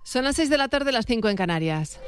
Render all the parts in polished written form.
Son las 6 de la tarde, las 5 en Canarias.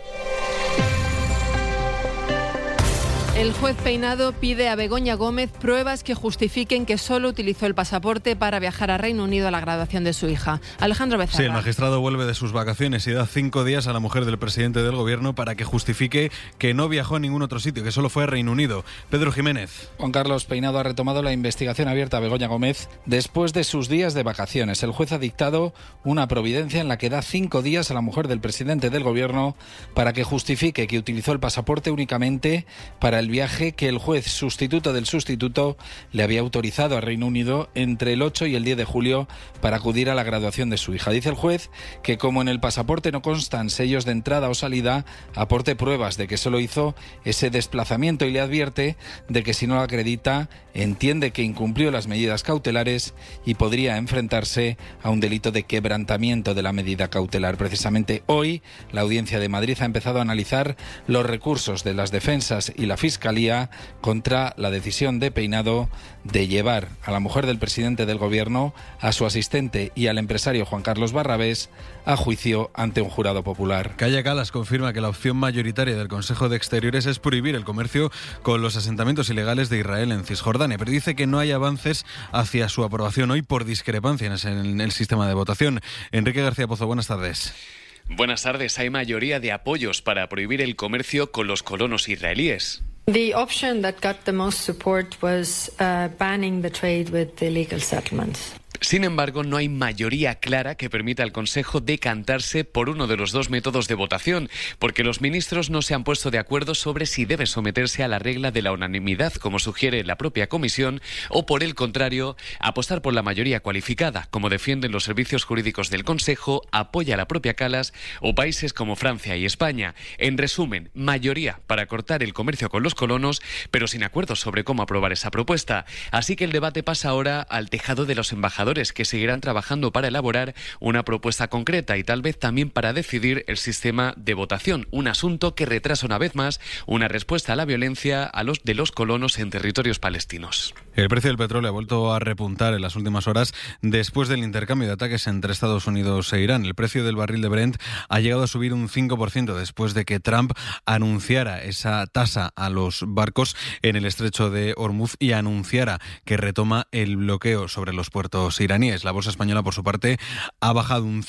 El juez Peinado pide a Begoña Gómez pruebas que justifiquen que solo utilizó el pasaporte para viajar a Reino Unido a la graduación de su hija. Alejandro Becerra. Sí, el magistrado vuelve de sus vacaciones y da 5 días a la mujer del presidente del gobierno para que justifique que no viajó a ningún otro sitio, que solo fue a Reino Unido. Pedro Jiménez. Juan Carlos Peinado ha retomado la investigación abierta a Begoña Gómez después de sus días de vacaciones. El juez ha dictado una providencia en la que da 5 días a la mujer del presidente del gobierno para que justifique que utilizó el pasaporte únicamente para el viaje que el juez sustituto del sustituto le había autorizado a Reino Unido entre el 8 y el 10 de julio para acudir a la graduación de su hija. Dice el juez que como en el pasaporte no constan sellos de entrada o salida, aporte pruebas de que solo hizo ese desplazamiento y le advierte de que si no lo acredita, entiende que incumplió las medidas cautelares y podría enfrentarse a un delito de quebrantamiento de la medida cautelar. Precisamente hoy, la Audiencia de Madrid ha empezado a analizar los recursos de las defensas y la Fiscalía contra la decisión de Peinado de llevar a la mujer del presidente del gobierno, a su asistente y al empresario Juan Carlos Barrabés a juicio ante un jurado popular. Kaia Kallas confirma que la opción mayoritaria del Consejo de Exteriores es prohibir el comercio con los asentamientos ilegales de Israel en Cisjordania, pero dice que no hay avances hacia su aprobación hoy por discrepancias en el sistema de votación. Enrique García Pozo, buenas tardes. Buenas tardes. Hay mayoría de apoyos para prohibir el comercio con los colonos israelíes. The option that got the most support was banning the trade with illegal settlements. Sin embargo, no hay mayoría clara que permita al Consejo decantarse por uno de los dos métodos de votación, porque los ministros no se han puesto de acuerdo sobre si debe someterse a la regla de la unanimidad, como sugiere la propia Comisión, o por el contrario, apostar por la mayoría cualificada, como defienden los servicios jurídicos del Consejo, apoya la propia Kallas o países como Francia y España. En resumen, mayoría para cortar el comercio con los colonos, pero sin acuerdo sobre cómo aprobar esa propuesta. Así que el debate pasa ahora al tejado de los embajadores, que seguirán trabajando para elaborar una propuesta concreta y tal vez también para decidir el sistema de votación, un asunto que retrasa una vez más una respuesta a la violencia de los colonos en territorios palestinos. El precio del petróleo ha vuelto a repuntar en las últimas horas después del intercambio de ataques entre Estados Unidos e Irán. El precio del barril de Brent ha llegado a subir un 5% después de que Trump anunciara esa tasa a los barcos en el estrecho de Hormuz y anunciara que retoma el bloqueo sobre los puertos iraníes. La bolsa española, por su parte, ha bajado un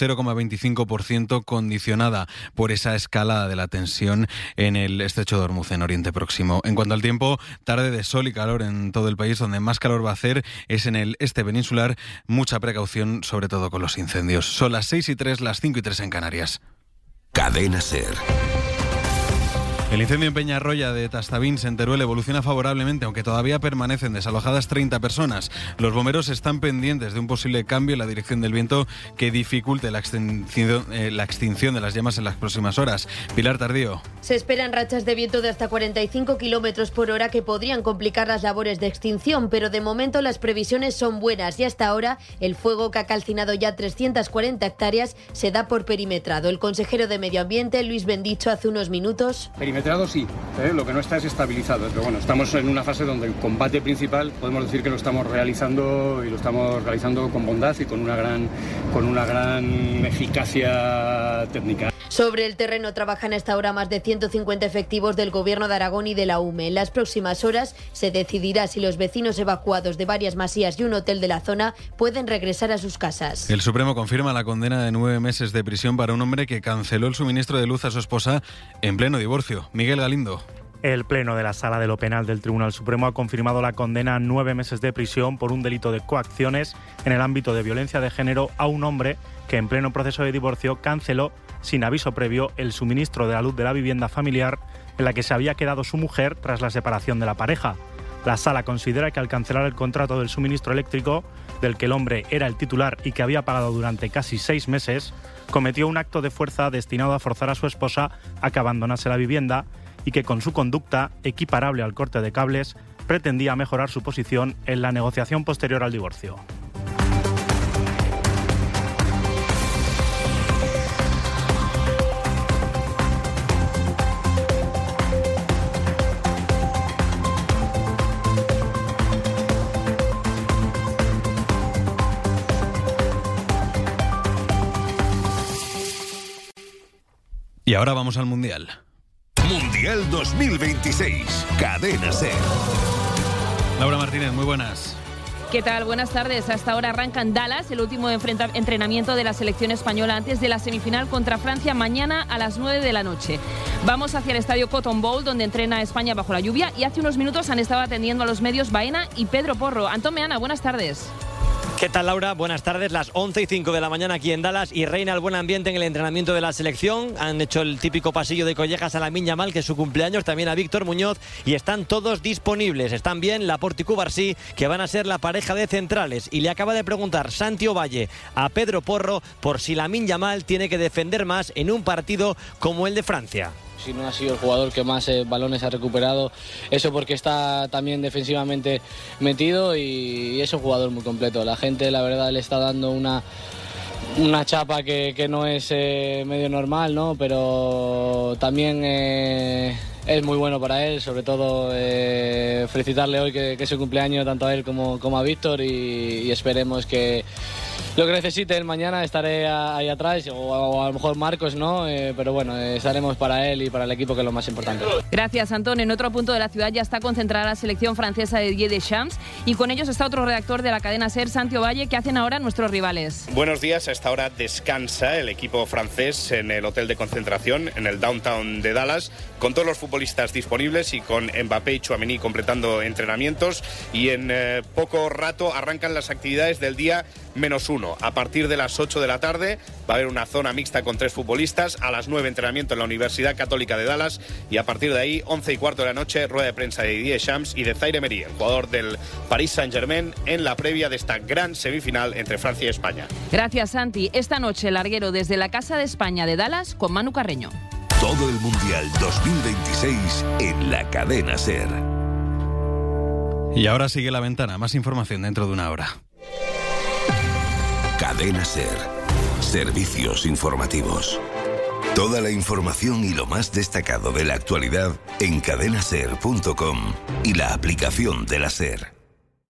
0,25%, condicionada por esa escalada de la tensión en el estrecho de Hormuz, en Oriente Próximo. En cuanto al tiempo, tarde de sol y calor en todo el país. Donde más calor va a hacer es en el este peninsular. Mucha precaución, sobre todo con los incendios. Son las 6:03, las 5:03 en Canarias. Cadena SER. El incendio en Peñarroya de Tastavins, en Teruel, evoluciona favorablemente, aunque todavía permanecen desalojadas 30 personas. Los bomberos están pendientes de un posible cambio en la dirección del viento que dificulte la extinción de las llamas en las próximas horas. Pilar Tardío. Se esperan rachas de viento de hasta 45 kilómetros por hora que podrían complicar las labores de extinción, pero de momento las previsiones son buenas y hasta ahora el fuego, que ha calcinado ya 340 hectáreas, se da por perimetrado. El consejero de Medio Ambiente, Luis Bendicho, hace unos minutos. Perimetrado sí, lo que no está es estabilizado, pero bueno, estamos en una fase donde el combate principal podemos decir que lo estamos realizando y lo estamos realizando con bondad y con una gran eficacia técnica. Sobre el terreno trabajan hasta ahora más de 150 efectivos del Gobierno de Aragón y de la UME. En las próximas horas se decidirá si los vecinos evacuados de varias masías y un hotel de la zona pueden regresar a sus casas. El Supremo confirma la condena de 9 meses de prisión para un hombre que canceló el suministro de luz a su esposa en pleno divorcio. Miguel Galindo. El Pleno de la Sala de lo Penal del Tribunal Supremo ha confirmado la condena a 9 meses de prisión por un delito de coacciones en el ámbito de violencia de género a un hombre que en pleno proceso de divorcio canceló sin aviso previo el suministro de la luz de la vivienda familiar en la que se había quedado su mujer tras la separación de la pareja. La Sala considera que al cancelar el contrato del suministro eléctrico, del que el hombre era el titular y que había pagado durante casi 6 meses, cometió un acto de fuerza destinado a forzar a su esposa a que abandonase la vivienda y que con su conducta, equiparable al corte de cables, pretendía mejorar su posición en la negociación posterior al divorcio. Y ahora vamos al Mundial. Mundial 2026. Cadena SER. Laura Martínez, muy buenas. ¿Qué tal? Buenas tardes. Hasta ahora arranca en Dallas el último entrenamiento de la selección española antes de la semifinal contra Francia mañana a las 9 de la noche. Vamos hacia el estadio Cotton Bowl, donde entrena España bajo la lluvia, y hace unos minutos han estado atendiendo a los medios Baena y Pedro Porro. Antón Meana, buenas tardes. ¿Qué tal, Laura? Buenas tardes. Las 11:05 de la mañana aquí en Dallas y reina el buen ambiente en el entrenamiento de la selección. Han hecho el típico pasillo de collejas a Lamine Yamal, que es su cumpleaños, también a Víctor Muñoz, y están todos disponibles. Están bien Laporte y Cubarsí, que van a ser la pareja de centrales. Y le acaba de preguntar Santi Ovalle a Pedro Porro por si Lamine Yamal tiene que defender más en un partido como el de Francia. Si no ha sido el jugador que más balones ha recuperado, eso porque está también defensivamente metido y es un jugador muy completo. La gente, la verdad, le está dando una chapa que no es medio normal, ¿no? Pero también es muy bueno para él, sobre todo felicitarle hoy que es su cumpleaños tanto a él como a Víctor y esperemos que lo que necesite él mañana estaré ahí atrás, o a lo mejor Marcos, ¿no? Pero bueno, estaremos para él y para el equipo, que es lo más importante. Gracias, Antón. En otro punto de la ciudad ya está concentrada la selección francesa de Didier Deschamps, y con ellos está otro redactor de la cadena SER, Santi Ovalle. ¿Qué hacen ahora nuestros rivales? Buenos días. A esta hora descansa el equipo francés en el hotel de concentración en el downtown de Dallas, con todos los futbolistas disponibles y con Mbappé y Tchouaméni completando entrenamientos, y en poco rato arrancan las actividades del día -1. A partir de las 8 de la tarde va a haber una zona mixta con 3 futbolistas, a las 9 entrenamiento en la Universidad Católica de Dallas, y a partir de ahí 11:15 de la noche rueda de prensa de Didier Deschamps y de Zaire Emery, el jugador del Paris Saint-Germain, en la previa de esta gran semifinal entre Francia y España. Gracias, Santi. Esta noche el larguero desde la Casa de España de Dallas con Manu Carreño. Todo el Mundial 2026 en la cadena SER. Y ahora sigue La Ventana. Más información dentro de una hora. Cadena SER. Servicios informativos. Toda la información y lo más destacado de la actualidad en cadenaser.com y la aplicación de la SER.